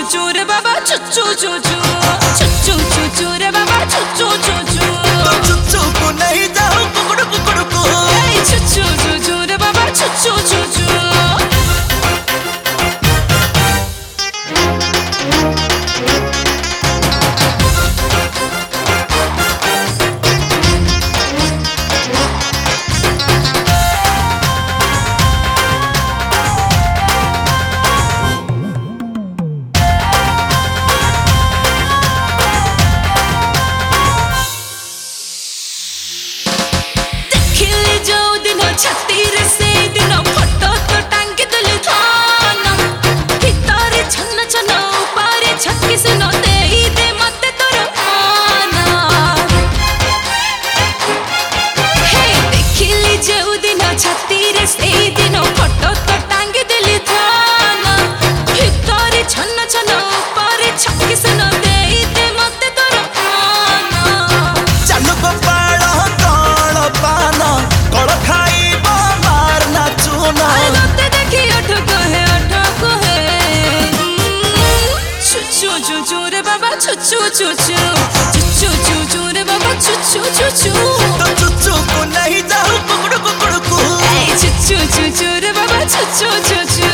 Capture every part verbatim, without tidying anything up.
चू रे बाबा चुचू चुचू चुचू चुचू रे बाबा चुचू चुचू तो चुचू को नहीं जाओ कुकड़ू कुकड़ू को चुचू चुचू रे बाबा चुचू चुचू छत्तीर से दिन फोटो तो टांग दिल थाना भीतर छन छन ऊपर छक्की सुनो दे दे मत तोर आना हे देखिली जो दिन छत्तीर से दिन फोटो तो टांग दिल थाना भीतर छन छन ऊपर छक्की सुनो दे दे मत तोर आना चल गोपाल कौन पाना कौन खाई चू रे बाबा चुचू चुचू चुचू चुचू रे बाबा चुचू चुचू तो चुचू को नहीं जाओ कुकड़ू कुकड़ू को चुचू चुचू रे बाबा चुचू चुचू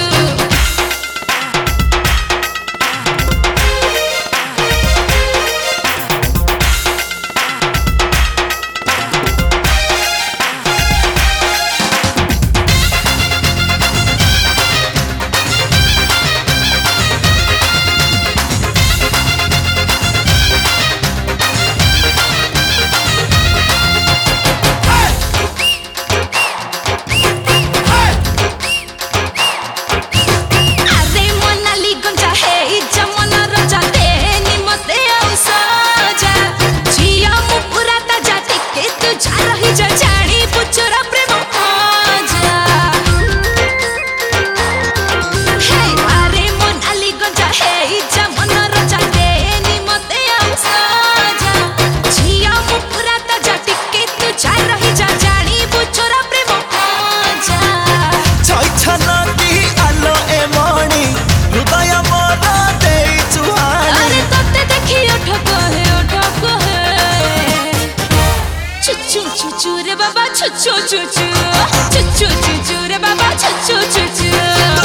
चुचू रे बाबा चुचू चुचू चुचू चुचू रे बाबा चुचू चुचू